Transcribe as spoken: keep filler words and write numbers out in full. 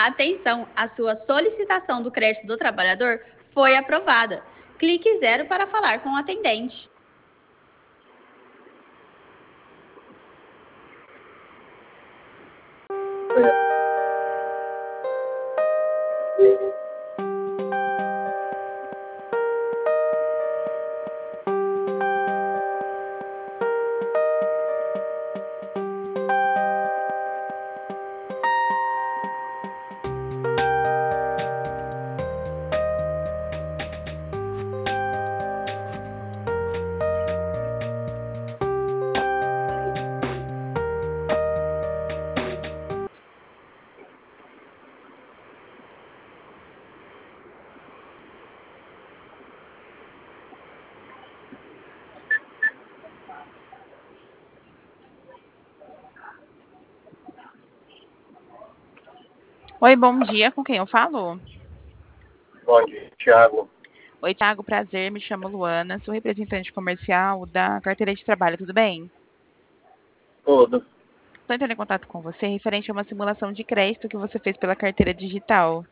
Atenção, a sua solicitação do crédito do trabalhador foi aprovada. Clique zero para falar com o atendente. Oi, bom dia. Com quem eu falo? Bom dia, Thiago. Oi, Thiago, prazer. Me chamo Luana, sou representante comercial da carteira de trabalho, tudo bem? Tudo. Estou entrando em contato com você referente a uma simulação de crédito que você fez pela carteira digital.